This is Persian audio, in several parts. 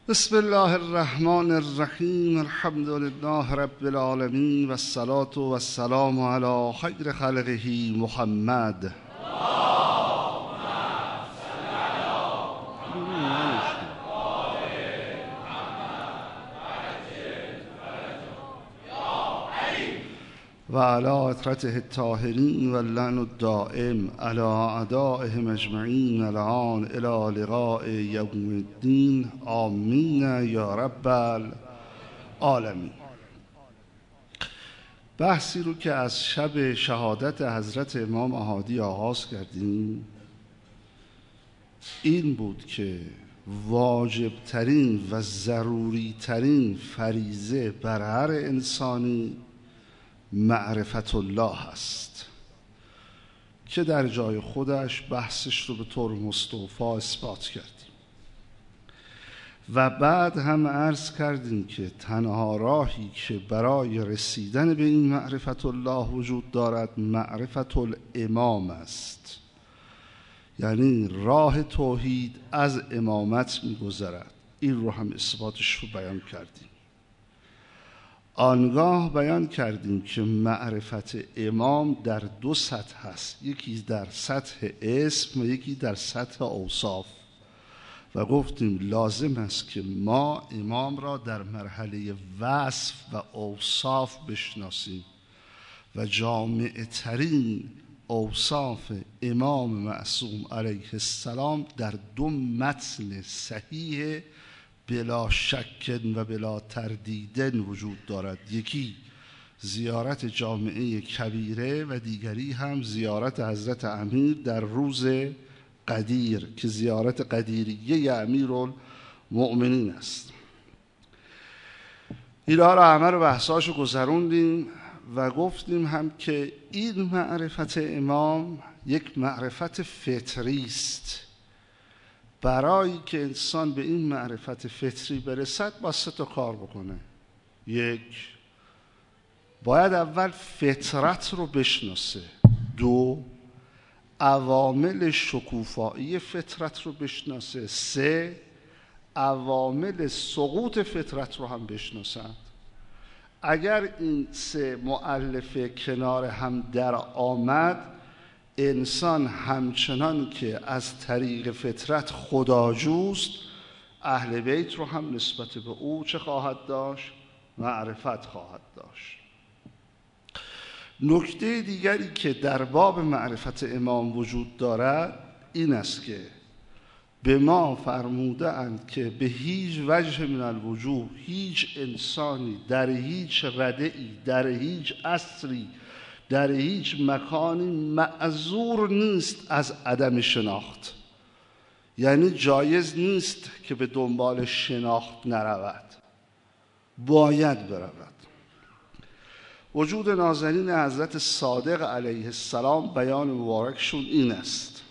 بسم الله الرحمن الرحیم. الحمد لله رب العالمین و الصلاة و السلام علی خیر خلقه محمد. و علی اطرته الطاهرین و اللعن الدائم علی اعدائهم اجمعین الان الی لقاء یوم الدین. آمین یا رب العالمین. بحثی رو که از شب شهادت حضرت امام هادی آغاز کردیم این بود که واجبترین و ضروریترین فریضه بر هر انسانی معرفت الله است که در جای خودش بحثش رو به طور مستوفی اثبات کردیم و بعد هم عرض کردیم که تنها راهی که برای رسیدن به این معرفت الله وجود دارد معرفت الامام است، یعنی راه توحید از امامت می‌گذرد. این رو هم اثباتش رو بیان کردیم. آنگاه بیان کردیم که معرفت امام در دو سطح هست، یکی در سطح اسم و یکی در سطح اوصاف، و گفتیم لازم است که ما امام را در مرحله وصف و اوصاف بشناسیم و جامع ترین اوصاف امام معصوم علیه السلام در دو متن صحیح بلا شک و بلا تردید وجود دارد. یکی زیارت جامعه کبیره و دیگری هم زیارت حضرت امیر در روز قدیر که زیارت قدیریه امیرالمؤمنین است. اینا را همه رو بحثاشو گذروندیم و گفتیم هم که این معرفت امام یک معرفت فطری است. برای که انسان به این معرفت فطری برسد با سه تا کار بکنه. یک، باید اول فطرت رو بشناسه. دو، عوامل شکوفایی فطرت رو بشناسه. سه، عوامل سقوط فطرت رو هم بشناسد. اگر این سه مؤلفه کنار هم در آمد، انسان همچنان که از طریق فطرت خداجوست، اهل بیت رو هم نسبت به او چه خواهد داشت؟ معرفت خواهد داشت. نکته دیگری که در باب معرفت امام وجود دارد این است که به ما فرموده اند که به هیچ وجه من الوجوه هیچ انسانی در هیچ ردعی در هیچ عصری در هیچ مکانی معذور نیست از عدم شناخت. یعنی جایز نیست که به دنبال شناخت نرود، باید برود. وجود نازنین حضرت صادق علیه السلام بیان مبارکشون این است.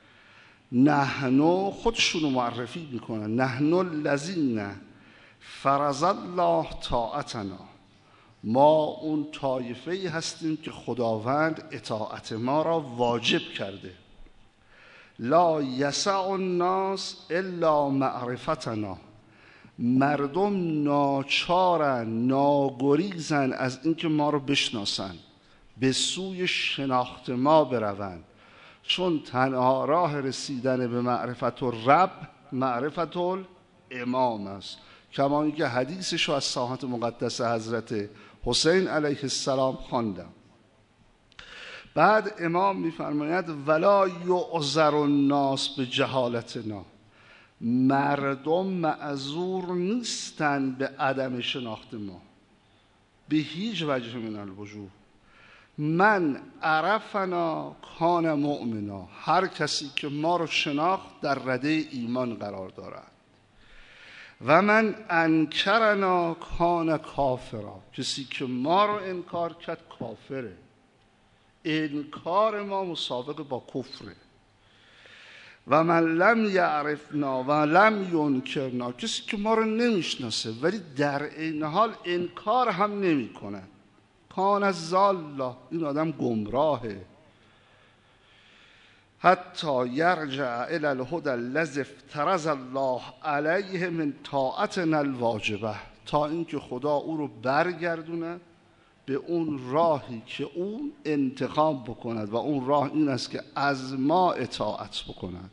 نحنو، خودشونو معرفی میکنن، نحنو الذین فرض الله طاعتنا، ما اون طایفه‌ای هستیم که خداوند اطاعت ما را واجب کرده. لا یسع الناس الا معرفتنا، مردم ناچارن ناگریزن از اینکه ما رو بشناسن، به سوی شناخت ما بروند، چون تنها راه رسیدن به معرفت الرب معرفت الامام است. کما اینکه حدیثش رو از ساحت مقدس حضرت حسین علیه السلام خواندم. بعد امام می‌فرماید ولا یعذر الناس به جهالتنا، مردم معذور نیستند به عدم شناخت ما به هیچ وجه من الوجوه. من عرفنا کان مؤمنا، هر کسی که ما رو شناخت در رده ایمان قرار دارد. و من انکرنا کان کافرا، کسی که ما رو انکار کرد کافره. انکار ما مسابقه با کفره. و من لم یعرفنا و لم ینکرنا، کسی که ما رو نمیشناسه ولی در این حال انکار هم نمی کنه. کان الضالا، این آدم گمراهه. حتی یرجع الی الهدی الذی افترض الله علیه من طاعتنا الواجبه، تا اینکه خدا او رو برگردونه به اون راهی که اون انتخاب بکند و اون راه این است که از ما اطاعت بکند.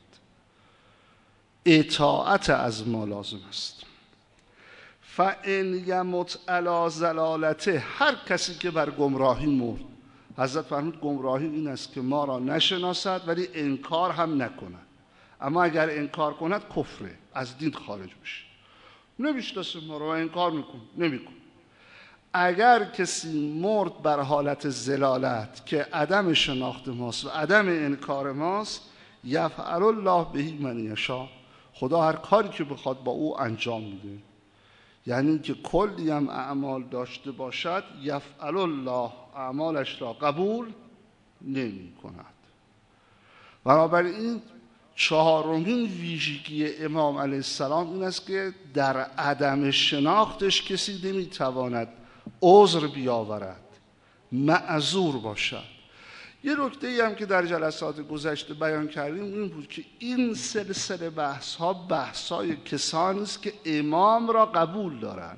اطاعت از ما لازم است. فان یمت علی ضلالته، هر کسی که بر گمراهی مرد، حضرت فرمود گمراهی این است که ما را نشناسد ولی انکار هم نکند. اما اگر انکار کند کفره، از دین خارج میشه. نمیشناسه ما را و انکار نمیکن. اگر کسی مرد بر حالت ضلالت که عدم شناخت ماست و عدم انکار ماست، یفعل الله به من یشاء، خدا هر کاری که بخواد با او انجام میده. یعنی که کلی هم اعمال داشته باشد، یفعل الله اعمالش را قبول نمی کند. بنابراین چهارمین ویژگی امام علیه السلام این است که در عدم شناختش کسی نمیتواند عذر بیاورد، معذور باشد. یه نکته‌ای هم که در جلسات گذشته بیان کردیم این بود که این سلسله بحث‌های کسانی است که امام را قبول دارند.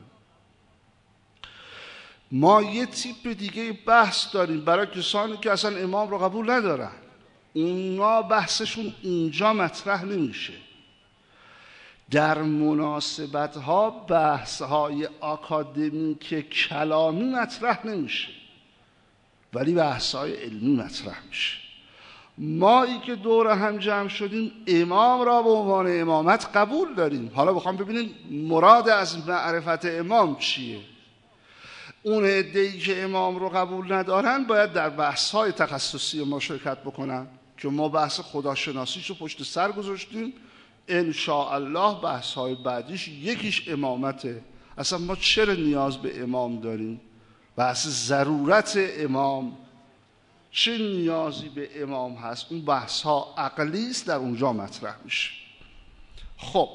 ما یه تیپ دیگه بحث داریم برای کسانی که اصلا امام را قبول ندارن. اونا بحثشون اینجا مطرح نمیشه. در مناسبت‌ها بحث‌های آکادمیک کلامی مطرح نمیشه، ولی بحث‌های علمی مطرح میشه. مایی که دور هم جمع شدیم امام را به عنوان امامت قبول داریم. حالا بخوام ببینیم مراد از معرفت امام چیه. اون عده‌ای که امام رو قبول ندارن باید در بحث‌های تخصصی ما شرکت بکنن که ما بحث خداشناسیش رو پشت سر گذاشتیم. ان شاء الله بحث‌های بعدیش یکیش امامته. اصلا ما چرا نیاز به امام داریم؟ بحث ضرورت امام، چه نیازی به امام هست، اون بحث‌ها عقلی است، در اونجا مطرح میشه. خب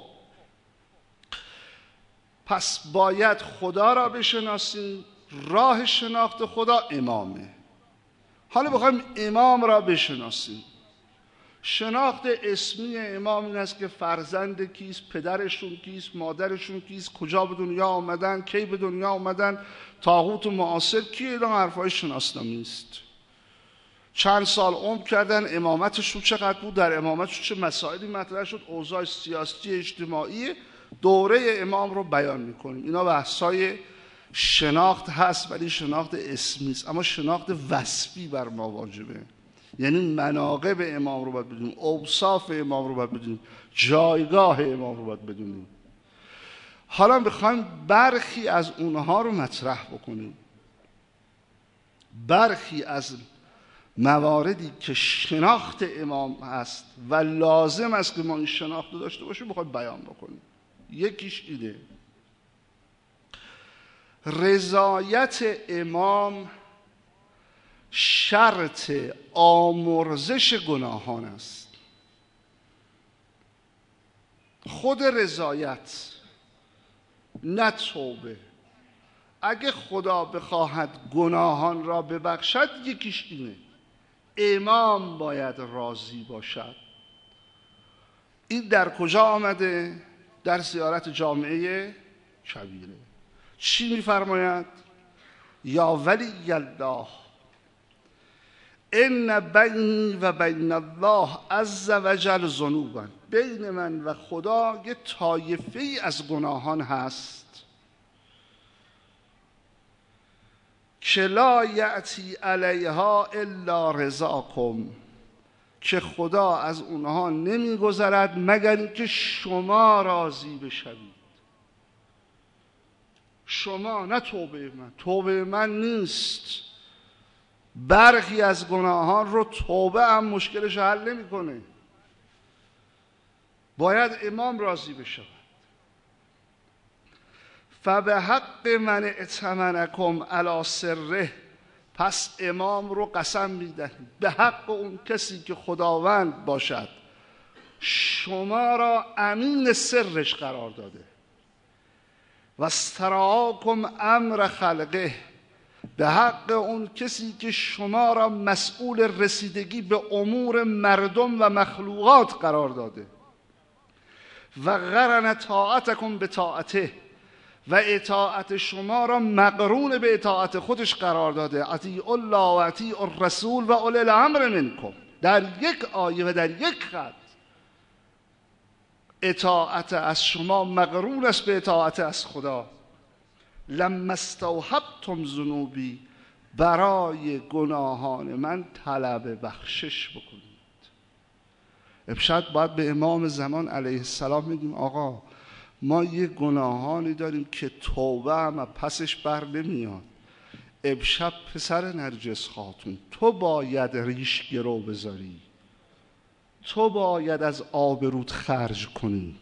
پس باید خدا را بشناسیم. راه شناخت خدا امامه. حالا بخوایم امام را بشناسیم. شناخت اسمی امام این است که فرزند کیست، پدرشون کیست، مادرشون کیست، کجا به دنیا آمدن، کی به دنیا آمدن، طاغوت معاصر کیه. اینا حرفای شناسنامی است. چند سال عمر کردن، امامتشون چقدر بود، در امامتشون چه مسائلی مطرح شد، اوضاع سیاسی اجتماعی دوره امام رو بیان میکنیم. اینا بحثای شناخت هست، ولی شناخت اسمی است. اما شناخت وصفی بر ما واجبه. یعنی مناقب امام رو باید بدونیم، اوصاف امام رو باید بدونیم، جایگاه امام رو باید بدونیم. حالا میخوایم برخی از اونها رو مطرح بکنیم. برخی از مواردی که شناخت امام هست و لازم است که ما این شناخت رو داشته باشیم میخوایم بیان بکنیم. یکیش اینه: رضایت امام شرط آمرزش گناهان است. خود رضایت، نه توبه. اگه خدا بخواهد گناهان را ببخشد یکیش اینه: امام باید راضی باشد. این در کجا آمده؟ در زیارت جامعه کبیره. چی میفرماید؟ یا ولی الله ان بینی و بین الله عز وجل ذنوبا، بین من و خدا یه طایفه ای از گناهان هست که لا یأتی علیها الا رضاکم، که خدا از اونها نمیگذرد مگر اینکه شما راضی بشوید. شما، نه توبه من. توبه من نیست. برخی از گناهان رو توبه هم مشکلش حل نمیکنه. باید امام راضی بشود. فبحق من ائتمنکم علی سره، پس امام رو قسم میدهیم به حق اون کسی که خداوند باشد شما را امین سرش قرار داده. و استرعاکم امر خلقه، به حق اون کسی که شما را مسئول رسیدگی به امور مردم و مخلوقات قرار داده و قرن طاعتکم به طاعته و اطاعت شما را مقرون به اطاعت خودش قرار داده. اطیعوا الله و اطیعوا الرسول و اولی الامر منکم. در یک آیه و در یک خط اطاعت از شما مقرون است به اطاعت از خدا. لما استوحبتم ذنوبی، برای گناهان من طلب بخشش بکنید. امشب باید به امام زمان علیه السلام میگیم آقا ما یه گناهانی داریم که توبه هم پسش بر نمیاد. امشب پسر نرجس خاتون تو باید ریش گرو بذاری، تو باید از آبروت خرج کنی،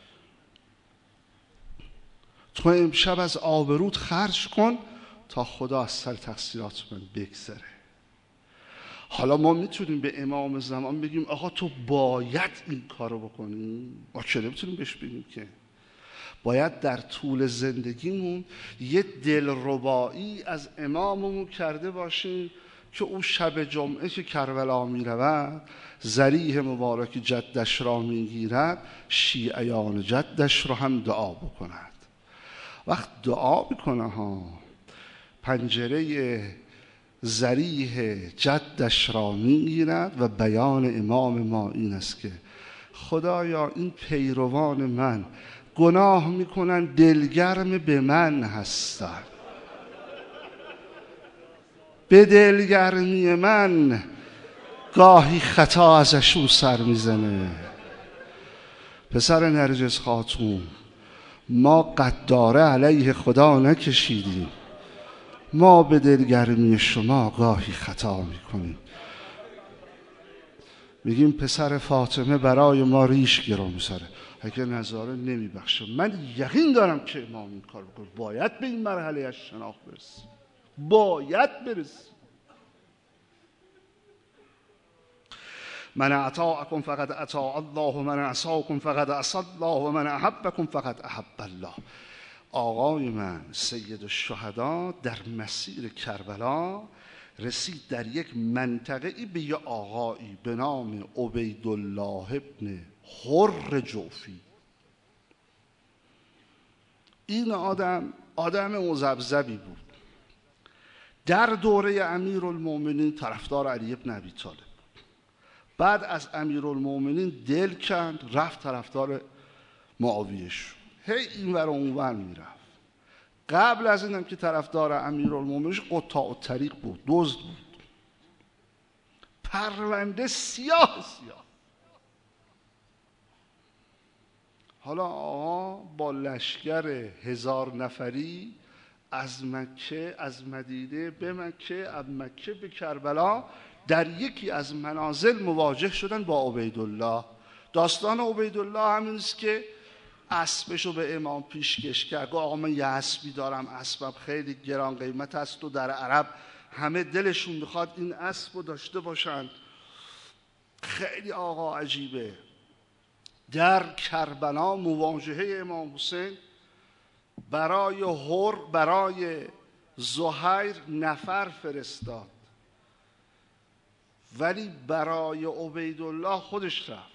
تو امشب از آبروت خرج کن تا خدا از سر تقصیرات من بگذره. حالا ما میتونیم به امام زمان بگیم آقا تو باید این کارو بکنی؟ ما چه نمیتونیم بهش بگیم که باید در طول زندگیمون یه دلربایی از اماممون کرده باشیم که او شب جمعه که کربلا میرود ذریح مبارک جدش را میگیرد، شیعیان جدش را هم دعا بکند. وقت دعا میکنه ها، پنجره ذریح جدش را میگیرد و بیان امام ما این است که خدایا این پیروان من گناه میکنن دلگرم به من هستن، به دلگرمی من گاهی خطا ازشون سر میزنه. پسر نرجس خاتون ما قداره علیه خدا نکشیدیم، ما به دلگرمی شما گاهی خطا میکنیم. میگیم پسر فاطمه برای ما ریش گرو میذاره، اگه نظاره نمیبخشه. من یقین دارم که امام این کار بکنه. باید به این مرحله از شناخت برسیم، باید برسیم. من اطاعکم فقد اطاع الله و من عصاکم فقد عصی الله و من احبکم فقد احب الله. آقای من سید الشهدا در مسیر کربلا رسید در یک منطقه‌ای به یه آقایی به نام عبیدالله ابن حر جوفی. این آدم مذبذبی بود. در دوره امیرالمومنین طرفدار علی ابن ابی طالب بود. بعد از امیرالمومنین دل کند رفت طرفدار معاویه شد. هی این ور و اون ور میرفت. قبل از اینم که طرفدار امیرالمومنین قطاع الطریق بود، دزد بود، پرونده سیاه. حالا آقا با لشکر 1000 نفری از مکه، از مدینه به مکه، از مکه به کربلا در یکی از منازل مواجه شدن با عبیدالله. داستان عبیدالله همین است که اسبشو به امام پیشکش کرد. آقا من یه اسبی دارم، اسبم خیلی گران قیمت است و در عرب همه دلشون میخواد این اسبو داشته باشن. خیلی آقا عجیبه. در کربلا مواجهه امام حسین برای زهیر نفر فرستاد، ولی برای عبیدالله خودش رفت.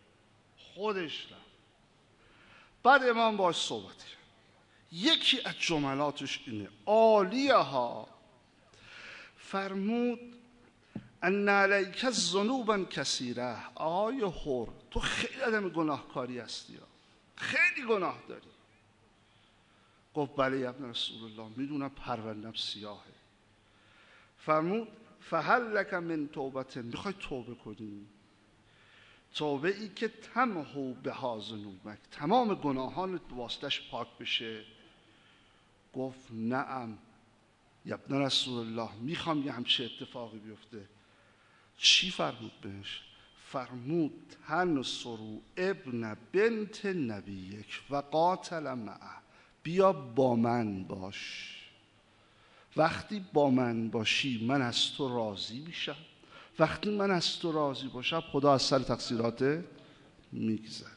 بعد امام باش صحبت کرد. یکی از جملاتش اینه، عالیه ها، فرمود ان علیک ذنوبا کثیره. آقای حر تو خیلی آدم گناهکاری هستی، خیلی گناه داری. گفت بله ابن رسول الله، میدونم پروندم سیاهه. فرمود فهل لک من توبه، میخوای توبه کنی؟ توبه ای که تمحو بها ذنوبک، تمام گناهانت به واسطش پاک بشه. گفت نعم یا ابن رسول الله، میخوام یه همچه اتفاقی بیفته. چی فرمود بهش؟ فرمود تنصروا ابن بنت نبیک و قاتل معه، بیا با من باش. وقتی با من باشی من از تو راضی میشم، وقتی من از تو راضی باشم خدا از سر تقصیرات میگذره.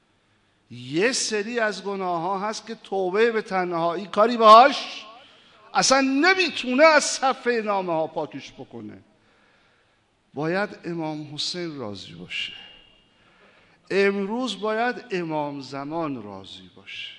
یه سری از گناه ها هست که توبه به تنهایی کاری باش اصلا نمیتونه از صفحه نامه ها پاکش بکنه. باید امام حسین راضی باشه. امروز باید امام زمان راضی باشه.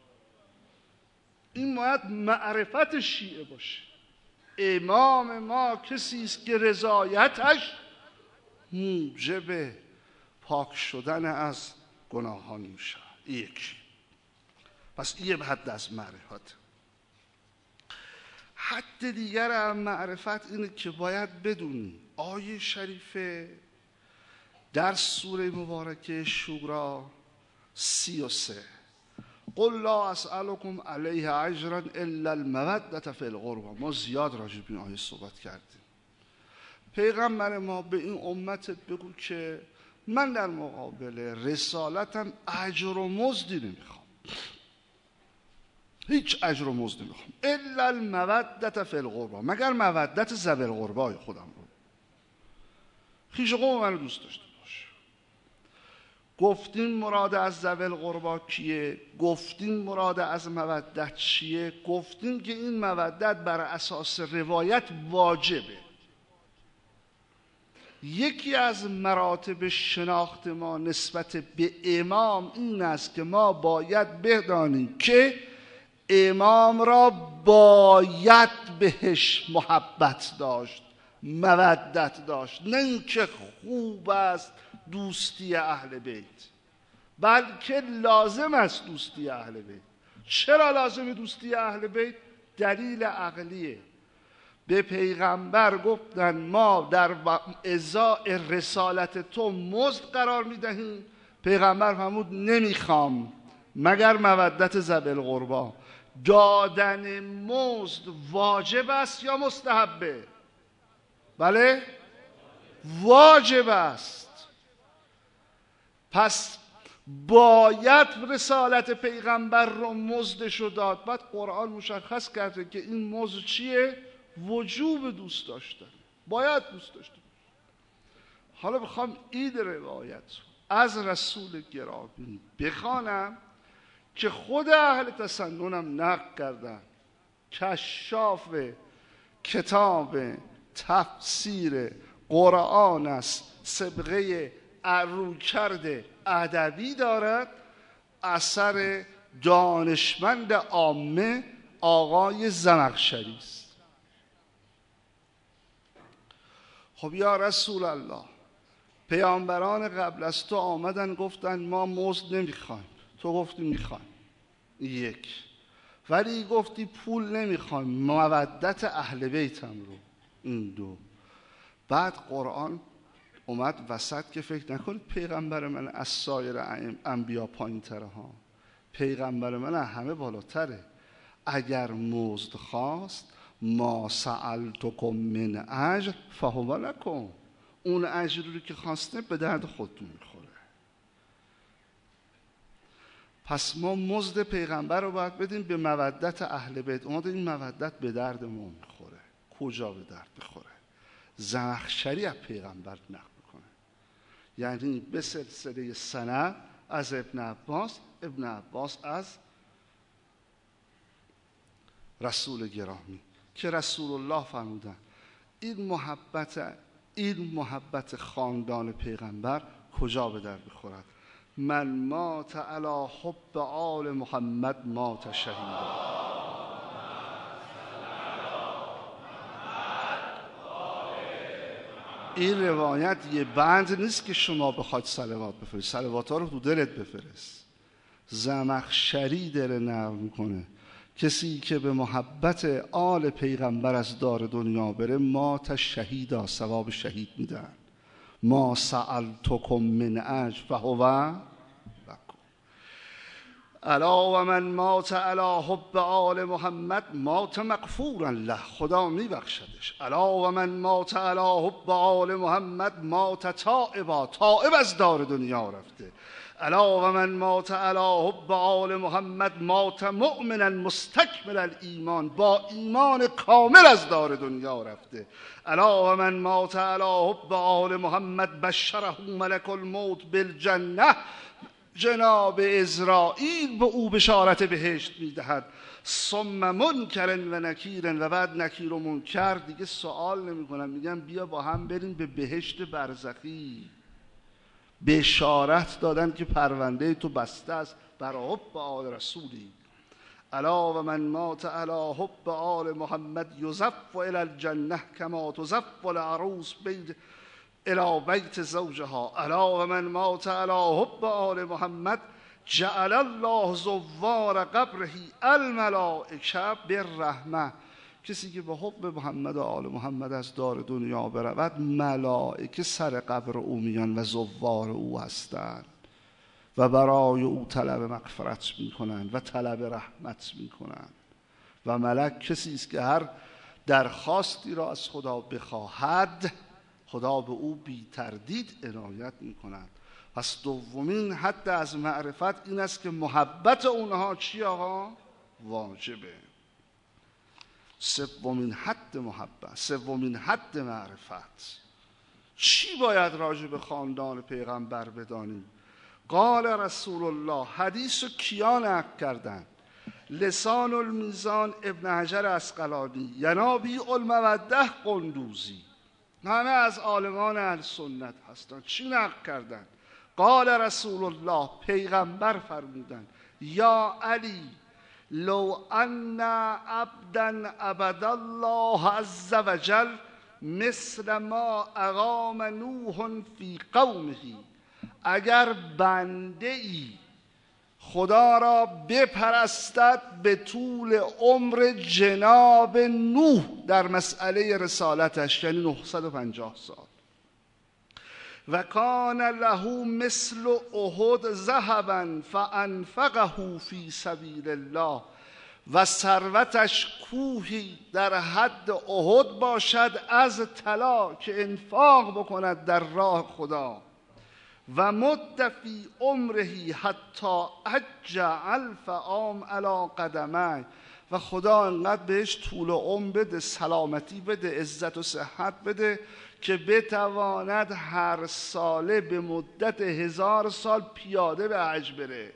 این باید معرفت شیعه باشه. امام ما کسی است که رضایتش موجب پاک شدن از گناهان میشه. یکی. پس یه حد از معرفت. حد دیگر از معرفت اینه که باید بدونی آیه شریفه در سوره مبارکه شورا 33 قل لا اسألكم علیه اجرا الا المودة فی القربى. ما زیاد راجع به این آیه صحبت کردیم. پیغمبر ما به این امتت بگو که من در مقابل رسالتم اجر و مزدی نمیخوام، هیچ اجر و مزدی نمیخوام، الا المودة فی القربى، مگر مودت ذوی القربای خودم رو، خویش قوم منو دوست داشته باشه. گفتیم مراد از ذوی القربا کیه؟ گفتیم مراد از مودت چیه؟ گفتیم که این مودت بر اساس روایت واجبه. یکی از مراتب شناخت ما نسبت به امام این است که ما باید بدانیم که امام را باید بهش محبت داشت، مودت داشت، نه اینکه خوب است دوستی اهل بیت، بلکه لازم است دوستی اهل بیت. چرا لازم دوستی اهل بیت؟ دلیل عقلیه. به پیغمبر گفتن ما در ازای رسالت تو مزد قرار میدهیم. پیغمبر فرمود نمیخوام مگر مودت ذوی القربا. دادن مزد واجب است یا مستحبه؟ بله واجب است. پس باید رسالت پیغمبر رو مزدش رو داد. بعد قرآن مشخص کرده که این مزد چیه؟ وجوب دوست داشتن، باید دوست داشتن. حالا بخوام این روایت از رسول گرامی بخوانم که خود اهل تسننم نقل کردن، کشاف کتاب تفسیر قرآن است، سابقه رویکرد ادبی دارد، اثر دانشمند عامه آقای زمخشری است. خب یا رسول الله، پیامبران قبل از تو آمدن گفتن ما مزد نمیخوایم، تو گفتی میخوایم، یک. ولی گفتی پول نمیخوایم، مودت اهل بیتم رو، این دو. بعد قرآن اومد وسط که فکر نکنید پیغمبر من از سایر انبیا پایین تره ها، پیغمبر من همه بالاتره. اگر مزد خواست ما سألتکم من اجر فهو لکم، اون اجری که خواسته به درد خودتون میخوره. پس ما مزد پیغمبر رو باید بدیم به مودت اهل بیت. اومده این مودت به درد ما میخوره. کجا به درد بخوره؟ زمخشری از پیغمبر نقل میکنه، یعنی به سلسله سند از ابن عباس، ابن عباس از رسول گرامی، که رسول الله فرمودن این محبت خاندان پیغمبر کجا به در بخورد؟ من مات علی حب آل محمد مات شهیدا. این روایت یه بند نیست که شما بخواید صلوات بفرست، صلوات ها رو تو دلت بفرست. زمخشری داره نقل میکنه کسی که به محبت آل پیغمبر از دار دنیا بره مات شهیدا، ثواب شهید میدن. ما سألتکم من اجر فهو لکم. الا و من مات علی حب آل محمد مات مغفورا له، خدا میبخشدش. الا و من مات علی حب آل محمد مات تائبا، تائب از دار دنیا رفته. الا و من مات علی حب آل محمد مات مؤمنا مستکمل الایمان، با ایمان کامل از دار دنیا رفته. الا و من مات علی حب آل محمد بشره ملک الموت بالجنه، جناب عزرائیل به او بشارت بهشت میدهد. ثم منکر و نکیر، و بعد نکیر و منکر دیگه سوال نمیکنن، میگن بیا با هم بریم به بهشت برزخی. بشارت دادن که پرونده تو بسته است بر حب آل رسولی. الا و من مات علی حب آل محمد یزف الی الجنه کما تزف العروس الی بیت زوجها. الا و من مات علی حب آل محمد جعل الله زوار قبره الملائکه بالرحمه. کسی که به حب محمد و آل محمد از دار دنیا برود، ملائکه سر قبر او میان و زوار او هستند و برای او طلب مغفرت میکنند و طلب رحمت میکنند. و ملک کسی است که هر درخواستی را از خدا بخواهد، خدا به او بی تردید عنایت میکند. پس دومین حد از معرفت این است که محبت اونها چی آقا؟ واجبه. سومین حد محبت، سومین حد معرفت. چی باید راجع به خاندان پیغمبر بدانیم؟ قال رسول الله، حدیث رو کیا نقل کردن؟ لسان المیزان ابن حجر عسقلانی، ینابیع الموده قندوزی، همه از عالمان اهل سنت هستن. چی نقل کردن؟ قال رسول الله، پیغمبر فرمودن یا علی لو ان عبدا عبد الله عز وجل مثل ما اقام نوح فی قومه، اگر بنده ای خدا را بپرستد به طول عمر جناب نوح در مسئله رسالتش، یعنی 950 سال، و کان له مثل احد ذهبا فانفقه فی سبیل الله، و ثروتش کوهی در حد احد باشد از طلا که انفاق بکند در راه خدا، و مد فی عمره حتی عج 1000 عام علی قدمه، و خدا انقدر بهش طول عمر بده، سلامتی بده، عزت و صحت بده که بتواند هر ساله به مدت 1000 سال پیاده به حج بره.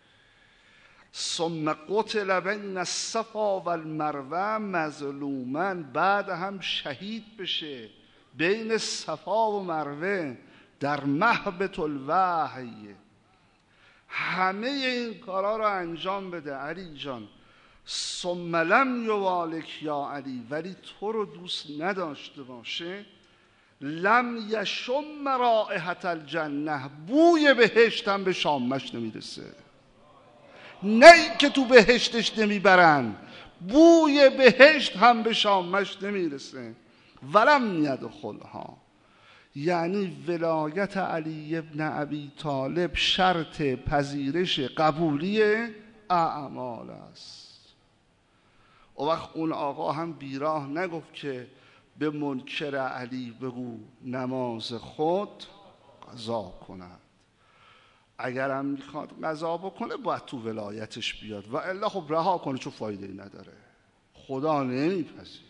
ثم قتل بین الصفا و المروه مظلوما، بعد هم شهید بشه بین صفا و مروه در مهبط الوحی. همه این کارا رو انجام بده علی جان. ثم لم یوالک یا علی، ولی تو رو دوست نداشته باشه، لم یشم رائحة الجنه، بوی بهشت هم به شامش نمیرسه. نه که تو بهشتش نمیبرن، بوی بهشت هم به شامش نمیرسه. ولم یدخلها، یعنی ولایت علی ابن ابی طالب شرط پذیرش قبولی اعمال است. و وقت اون آقا هم بیراه نگفت که به منکر علی بگو نماز خود قضا کند. اگرم میخواد قضا بکنه باید تو ولایتش بیاد، و الا خب رها کنه، چون فایده ای نداره. خدا نمیپذیره.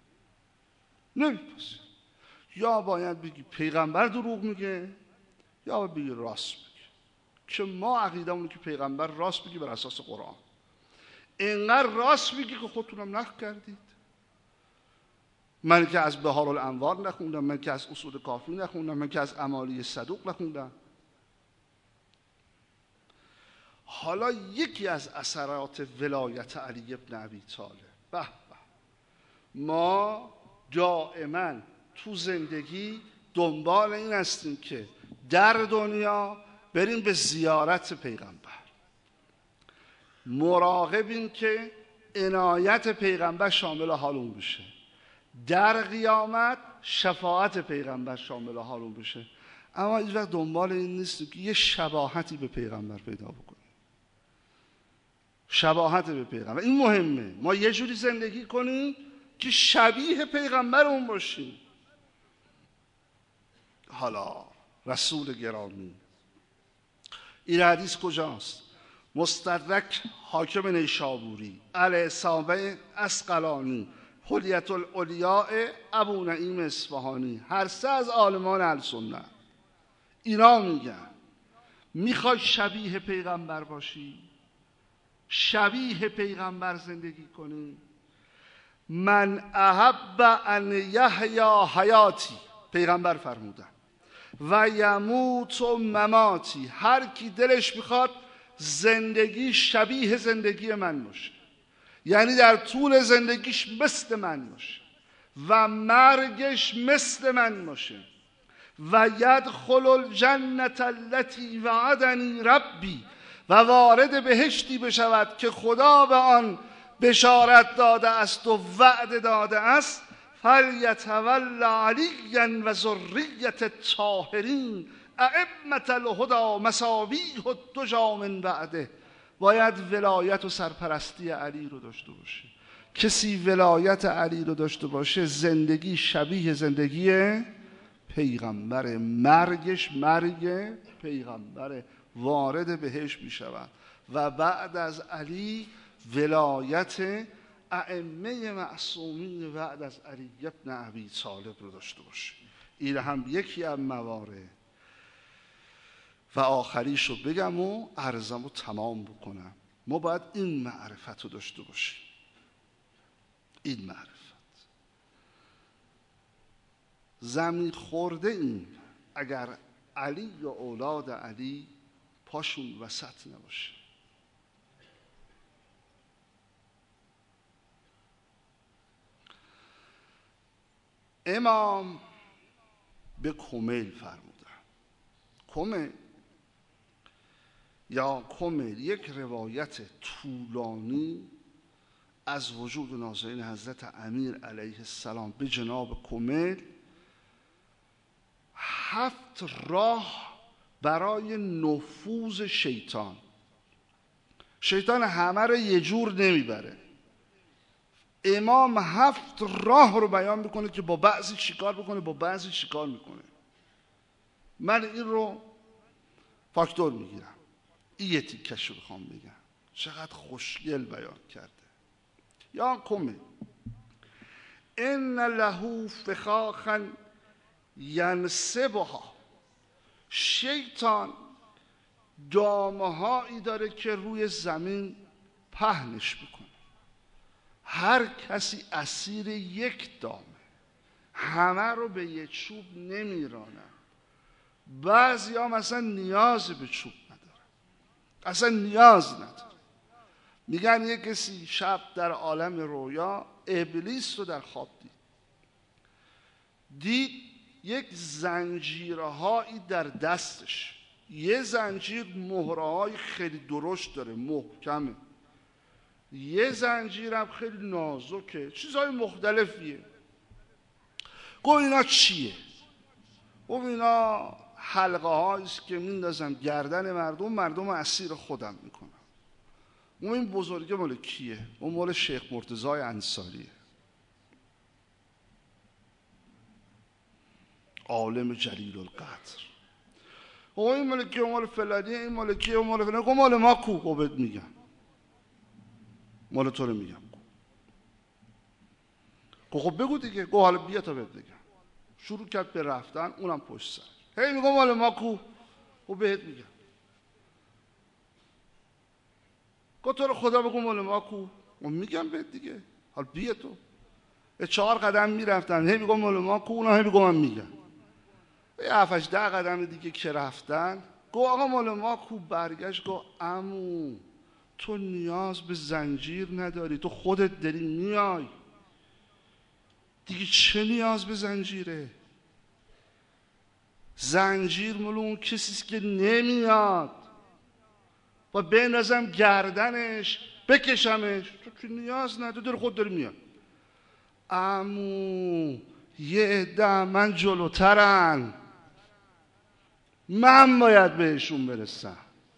یا باید بگی پیغمبر دروغ میگه، یا باید بگی راست میگه. که ما عقیدمونه که پیغمبر راست میگه بر اساس قرآن. اینقدر راست میگی که خودتونم نقل کردید. من که از بهار الانوار نخوندم، من که از اصول کافی نخوندم، من که از امالی صدوق نخوندم. حالا یکی از اثرات ولایت علی ابن ابی طالب، به به، ما دائما تو زندگی دنبال این هستیم که در دنیا بریم به زیارت پیغمبر، مراقبیم که عنایت پیغمبر شامل حالمون بشه، در قیامت شفاعت پیغمبر شامل حالمون بشه. اما هیچ وقت دنبال این نیستیم که یه شباهتی به پیغمبر پیدا بکنیم. شباهت به پیغمبر این مهمه، ما یه جوری زندگی کنیم که شبیه پیغمبرمون باشیم. حالا رسول گرامی، این حدیث کجاست؟ مستدرک حاکم نیشابوری، الاصابه عسقلانی، حلیة الاولیاء ابو نعیم اصفهانی، هر سه از عالمان اهل سنت اینا میگن میخوای شبیه پیغمبر باشی، شبیه پیغمبر زندگی کنی؟ من احب ان یحیا حیاتی، پیغمبر فرمودن، و یموت و مماتی، هر کی دلش میخواد زندگی شبیه زندگی من باشه، یعنی در طول زندگیش مثل من باشه و مرگش مثل من باشه، و یدخل الجنة التي وعدنی ربی، و وارد بهشتی بشود که خدا به آن بشارت داده است و وعده داده است، فلیتول علی و ذریة الطاهرین ائمة الهدی مصابیح الدجی من بعده. باید ولایت و سرپرستی علی رو داشته باشه. کسی ولایت علی رو داشته باشه زندگی شبیه زندگی پیغمبر، مرگش مرگ پیغمبر، وارد بهشت می شود و بعد از علی ولایت ائمه معصومین بعد از علی ابن ابی طالب رو داشته باشه. این هم یکی از موارد. و آخریش رو بگم و عرضم رو تمام بکنم. ما باید این معرفت رو داشته باشیم. این معرفت زمین خورده این اگر علی یا اولاد علی پاشون وسط نباشه. امام به کمیل فرمودن. کمیل یا کمیل یک روایت طولانی از وجود نازنین حضرت امیر علیه السلام به جناب کمیل 7 راه برای نفوذ شیطان. شیطان همه رو یه جور نمیبره. امام 7 راه رو بیان میکنه که با بعضی چیکار بکنه، با بعضی چیکار میکنه. من این رو فاکتور میگیرم. این یه تیکش رو بخوام بگم چقدر خوشگل بیان کرده. یا کمه ان له فخاخا ینصبها، شیطان دامه هایی داره که روی زمین پهنش میکنه. هر کسی اسیر یک دامه، همه رو به یه چوب نمیرانن. بعضی ها مثلا نیاز به چوب ندارن، اصلا نیاز نداره. میگن یه کسی شب در عالم رویا ابلیس رو در خواب دید یک زنجیرهایی در دستش. یه زنجیر مهره‌های خیلی درشت داره، محکمه. یه زنجیرم خیلی نازکه، چیزهای مختلفیه. گفت اینا چیه؟ گفت اینا حلقه هاییست که میندازم گردن مردم اسیر خودم میکنم. اون این بزرگه مال کیه؟ اون مال شیخ مرتضی انصاریه، عالم جلیل القدر. این مال کیه؟ اون مال فلانیه. این مال کیه؟ اون مال فلانیه. مال ما کو؟ گفت میگم مال تو رو میگم. خب بگو دیگه. گفت حالا بیا تا بهت بگم. شروع کرد به رفتن، اونم پشت سر. هی میگم مال ما کو؟ خب بهت میگم. گفت تو رو خدا بگو مال ما کو؟ میگم بهت دیگه. حالا بیا تو. 4 قدم میرفتن، هی میگم مال ما کو؟ اونا هی میگم من میگم. 7-8 قدم دیگه که رفتن، گفت آقا مال ما کو؟ برگشت گفت عمو تو نیاز به زنجیر نداری، تو خودت داری میای دیگه، چه نیاز به زنجیره؟ زنجیر مال اون کسیست که نمیاد و بندازم گردنش بکشمش. تو چه نیاز نداری، داری خود داری میاد. عمو یه عده من جلوترن، من باید بهشون برسم.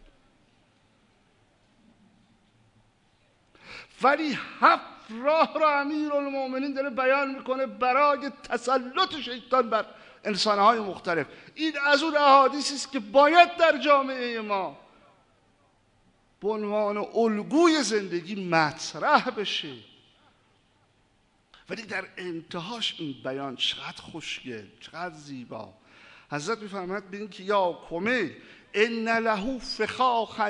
ولی 7 راه رو امیرالمومنین داره بیان میکنه برای تسلط شیطان بر انسانهای مختلف. این از اون احادیثی است که باید در جامعه ما به عنوان الگوی زندگی مطرح بشه. ولی در انتهاش این بیان چقدر خوشگل، چقدر زیبا. حضرت میفرماید ببین که یا کمیل ان له فخاخا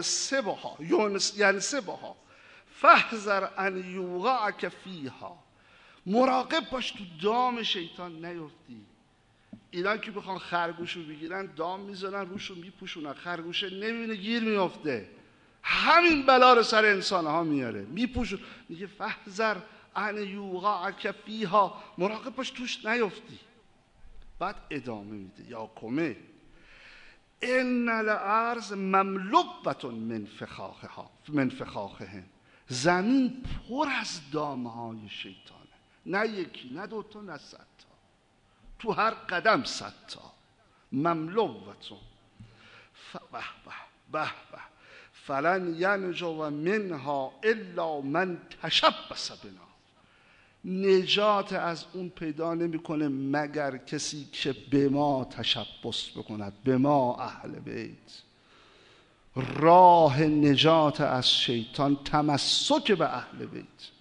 ینسبها فاحذر ان یوقعک فیها. مراقب باش تو دام شیطان نیفتی. اینا که بخوان خرگوشو بگیرن دام میذارن روشو میپوشونن، خرگوشه نمیبینه گیر میافته، همین بلا رو سر انسان ها میاره، میپوشون. میگه فاحذر ان یوقعک فیها، مراقب باش توش نیفتی. بعد ادامه میده یا کمه ان الارض مملوءة من فخاخها. زمین پر از دامهای شیطانه، نه یکی نه دوتا نه 100 تا، تو هر قدم 100 تا. مملوءة به به به فلن ینجو منها الا من تشبث بنا. نجات از اون پیدا نمیکنه مگر کسی که به ما تشبث بکند، به ما اهل بیت. راه نجات از شیطان تمسک به اهل بیت.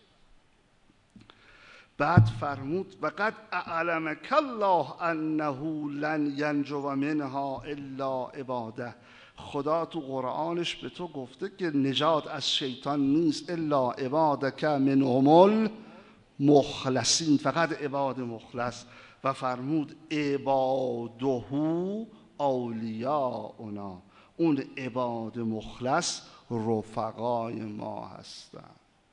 بعد فرمود و قد اعلمک الله انه لن ینجو منها الا عباده. خدا تو قرآنش به تو گفته که نجات از شیطان نیست الا عبادک منهم المخلصین، فقط عباد مخلص. و فرمود عباده اولیاؤنا، اون عباد مخلص رفقای ما هستن.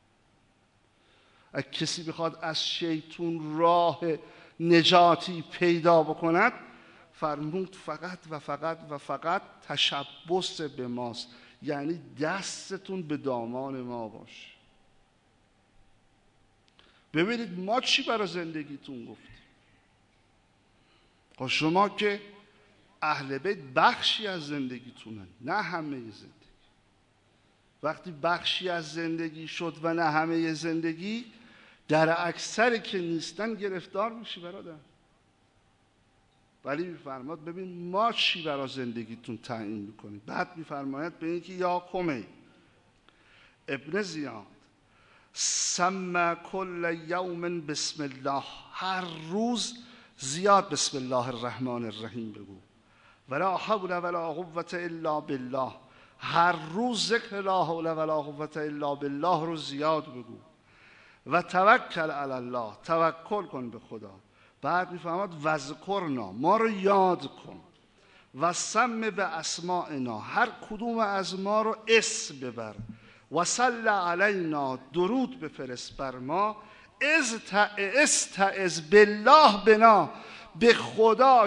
اگه کسی بخواد از شیطان راه نجاتی پیدا بکند، فرمود فقط و فقط و فقط تشبث به ماست، یعنی دستتون به دامان ما باش. ببینید ما چی برای زندگیتون گفتیم. خب شما که اهل بیت بخشی از زندگیتونن، نه همه زندگی. وقتی بخشی از زندگی شد و نه همه زندگی، در اکثری که نیستن گرفتار میشی برادر. ولی میفرماد ببین ما چی برای زندگیتون تعیین میکنیم. بعد میفرماید ببین که یا کمی ابن زیاد سمع کل یوم بسم الله، هر روز زیاد بسم الله الرحمن الرحیم بگو. ولا حول ولا قوة الا بالله، هر روز ذکر لا حول ولا قوة الا بالله رو زیاد بگو. و توکل علی الله، توکل کن به خدا. بعد میفهمد وذکرنا، ما رو یاد کن. و سم به اسمائنا، هر کدوم از ما رو اسم ببر. و صل علینا، درود بفرست بر ما. استعذ بالله بنا، به خدا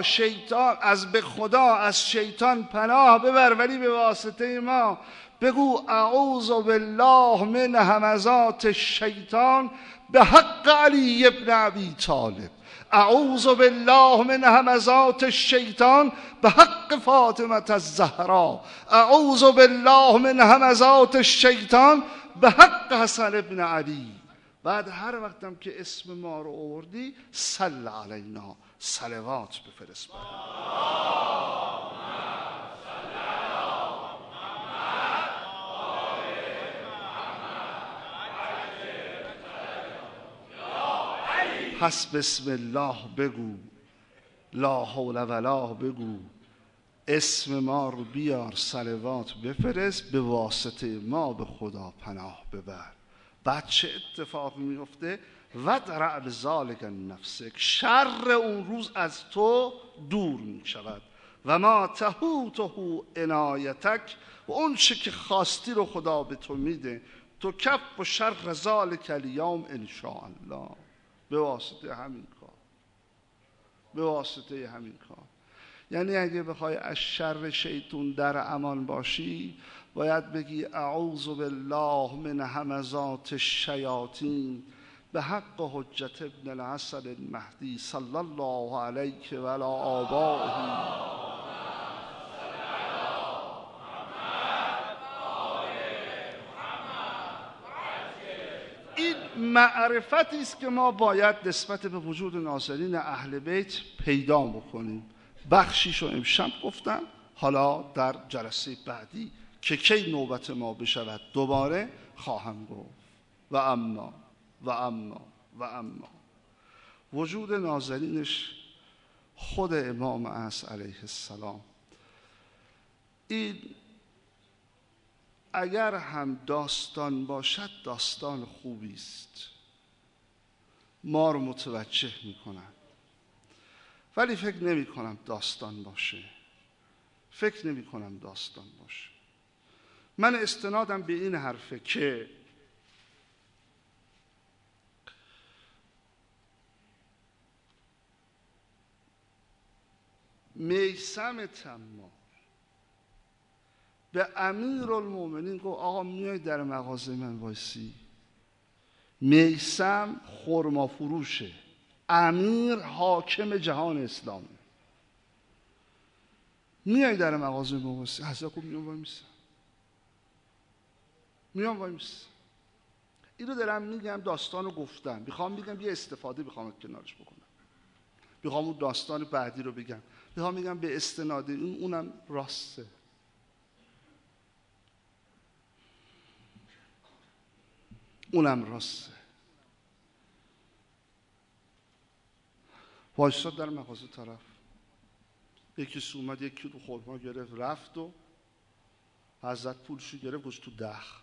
از شیطان پناه ببر، ولی به واسطه ما. بگو اعوذ بالله من همزات الشیطان به حق علی ابن ابی طالب. اعوذ بالله من همزات الشیطان به حق فاطمه الزهرا. اعوذ بالله من همزات الشیطان به حق حسن ابن علی. بعد هر وقتم که اسم ما رو آوردی صل علینا، صلوات بفرست بر ما. پس بسم الله بگو، لا حول ولا بگو، اسم ما رو بیار، صلوات بفرست، به واسطه ما به خدا پناه ببر. بعد چه اتفاقی میفته؟ و درع بذالک نفسک، شر اون روز از تو دور می شود. و ما تهوته عنایتک، و اون چه که خواستی رو خدا به تو میده. تو کف و شر ذالک الیوم ان شاء الله. به واسطه همین کار، به واسطه همین کار. یعنی اگه بخوای از شر شیطان در امان باشی، باید بگی اعوذ بالله من همزات الشیاطین به حق حجت ابن الحسن المهدی صلی الله علیه و علی آبائه. این معرفتی است که ما باید نسبت به وجود ناصرین اهل بیت پیدا بکنیم. بخشیشو امشب گفتم، حالا در جلسه بعدی که کی نوبت ما بشود دوباره خواهم گفت. و اما وجود ناظرینش خود امام عصر علیه السلام. این اگر هم داستان باشد داستان خوبی است، ما رو متوجه میکنن، ولی فکر نمی کنم داستان باشه. فکر نمی کنم داستان باشه. من استنادم به این حرفه که میثم تمار به امیرالمومنین گفت آقا میای در مغازه من وایسی؟ میثم خرما فروشه، امیر حاکم جهان اسلامی، میای در مغازه من وایسی؟ حضرت گفت میام وای میسم، میام وای میسم. اینو دارم میگم، داستانو گفتم، میخوام بگم یه استفاده میخوام کنارش بکنم، میخوام اون داستان بعدی رو بگم، میخوام بگم به استناد اونم راسته. اونم راسته. وایساد در مغازه طرف، یکی اومد یک کیلو خرما گرفت رفت و حضرت پولشو گرفت گوش تو دخل.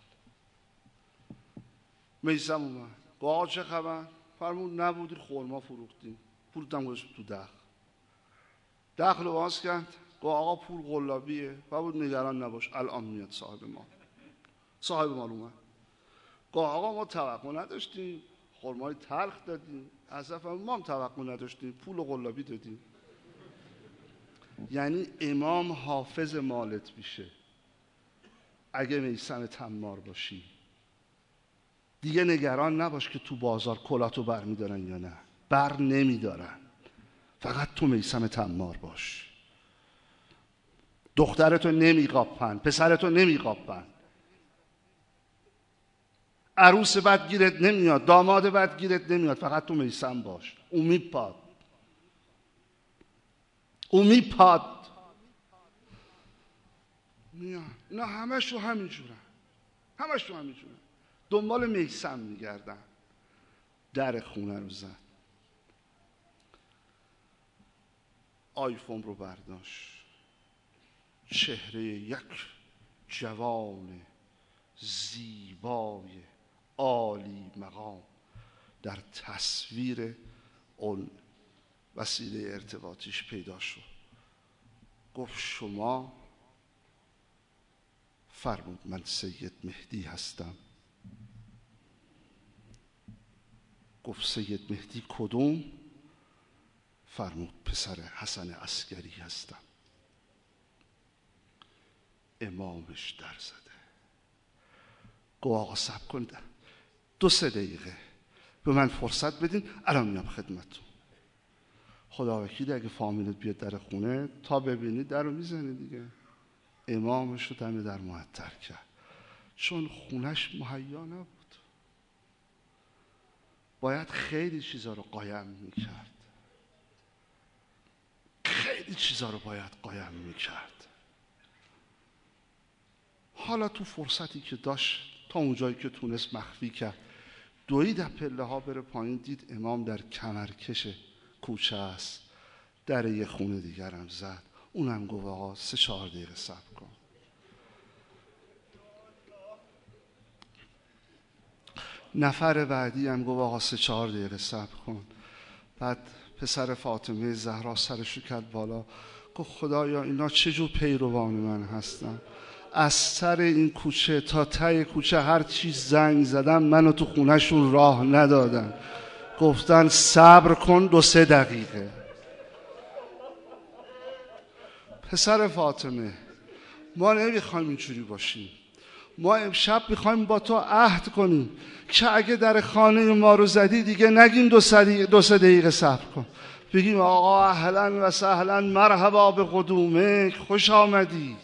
میثم اومد گفت آقا چه خبر؟ فرمود نبودی خرما فروختیم، پولتم گذاشت تو دخل. دخل رو باز کرد گفت آقا پول قلابیه. فرمود نگران نباش الان میاد صاحب مال. صاحب مال اومد گفت آقا ما توقع نداشتیم، خرمای تلخ دادیم. حضرت فرمود ما هم توقع نداشتیم، پول قلابی دادیم. یعنی امام حافظ مالت میشه اگه میثم تمار باشی. دیگه نگران نباش که تو بازار کلاتو بر میدارن یا نه، بر نمیدارن. فقط تو میثم تمار باش. دخترتو نمیقاپن، پسرتو نمیقاپن، عروس بد گیرت نمیاد، داماد بد گیرت نمیاد، فقط تو میثم باش. اون میپاد میان. اینا همشو همینجورن، دنبال میثم میگردن. در خونه رو زد، آیفون رو برداشت، چهره یک جوان زیبای عالی مقام در تصویر اون وسیله ارتباطیش پیدا شد. گفت شما؟ فرمود من سید مهدی هستم. گفت سید مهدی کدوم؟ فرمود پسر حسن عسکری هستم. امامش در زده. گفت آقا صبر کن 2-3 دقیقه به من فرصت بدین، الان میام خدمتتون. خدا وکیلی اگه فامیلت بیاد در خونه تا ببینی در رو میزنی دیگه. امامش رو دم در معطر کرد، چون خونش مهیا نبود. باید خیلی چیزا رو قایم میکرد، حالا تو فرصتی که داشت تا اونجایی که تونست مخفی کرد، دوید از پله ها بره پایین، دید امام در کمرکش کوچه است. در یه خونه دیگرم زد، اونم گفت آقا 3-4 دقیقه صبر کن. نفر بعدی هم گفت آقا 3-4 دقیقه صبر کن. بعد پسر فاطمه زهرا سرشو کرد بالا، گفت خدایا اینا چه جور پیروان من هستن؟ از سر این کوچه تا ته کوچه هر چیز زنگ زدم منو تو خونهشون راه ندادن، گفتن صبر کن 2-3 دقیقه. پسر فاطمه ما نمیخوایم اینجوری باشیم. ما امشب میخوایم با تو عهد کنیم که اگه در خانه ما رو زدی دیگه نگیم 2-3 دقیقه صبر کن، بگیم آقا اهلا و سهلا مرحبا به قدومک، خوش آمدی.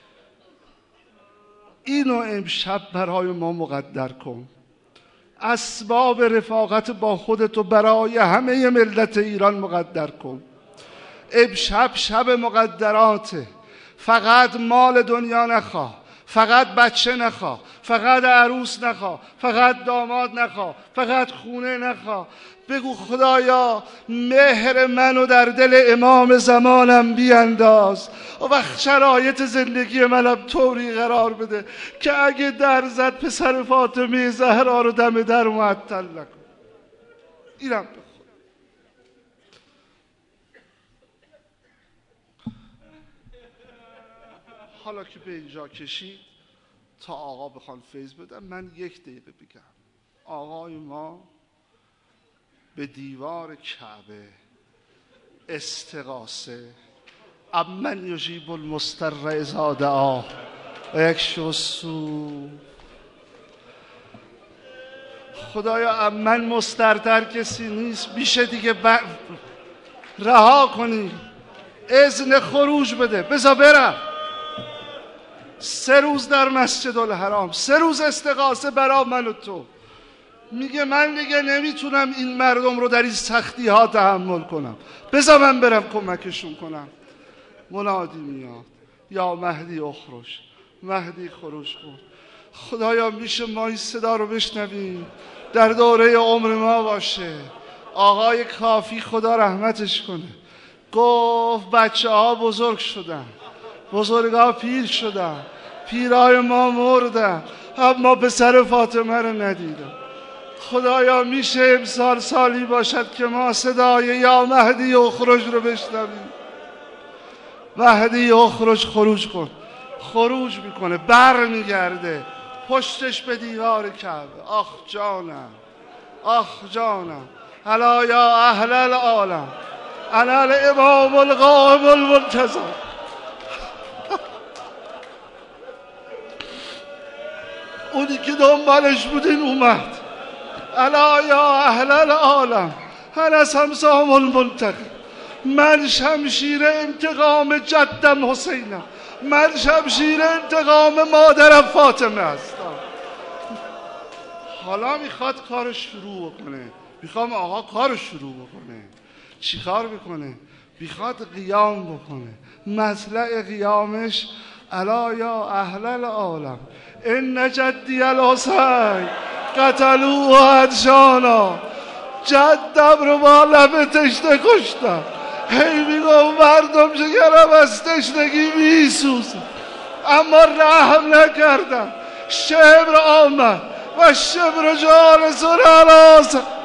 اینو امشب برای ما مقدر کن. اسباب رفاقت با خودتو برای همه ملت ایران مقدر کن. امشب شب مقدراته، فقط مال دنیا نخواه، فقط بچه نخوا، فقط عروس نخوا، فقط داماد نخوا، فقط خونه نخوا. بگو خدایا مهر منو در دل امام زمانم بینداز و وقت شرایط زندگی منم طوری قرار بده که اگه در زد پسر فاطمه زهرا رو دم در معطل نکن. اینم بخون. حالا که به اینجا کشید تا آقا بخوان فیض بدن، من 1 دقیقه بگم. آقای ما به دیوار کعبه استغاثه امن یجیب المضطر اذا دعاه و یکشف السوء. خدایا امن مضطرتر کسی نیست، میشه دیگه رها کنی، اذن خروج بده، بذار برم. 3 روز در مسجد الحرام، 3 روز استغاثه برا من و تو. میگه من دیگه نمیتونم این مردم رو در این سختی ها تحمل کنم، بذار من برم کمکشون کنم. منادی میاد یا مهدی اخرج، مهدی خروج کن. خدایا میشه ما این صدا رو بشنویم، در دوره عمر ما باشه. آقای کافی خدا رحمتش کنه گفت بچه ها بزرگ شدن، بزرگا پیر شدن، پیرای ما مردن، اما پسر فاطمه رو ندیدم. خدایا میشه امسال سالی باشد که ما صدای یا مهدی اخرج رو بشنویم. مهدی اخرج، خروج کن. خروج میکنه، بر میگرده پشتش به دیوار کعبه. آخ جانم، آخ جانم، الا یا اهل العالم انا الامام القائم المنتظر. اونی که دنبالش بودین اومد. الا یا اهل العالم انا سمسام المنتقم، من شمشیر انتقام جدم حسینم، من شمشیر انتقام مادرم فاطمه هستم. حالا میخواد کار شروع بکنه. میخوام آقا کار شروع بکنه. چی کار بکنه؟ میخواد قیام بکنه. مطلع قیامش الا یا اهل العالم ان جدی الحسین قتلوه ادشانا. جدم رو با لب تشنه کشتم. هی میگم مردم جگرم از تشنگی میسوزه، اما رحم نکردم. شبر آمد و شبر جالس علی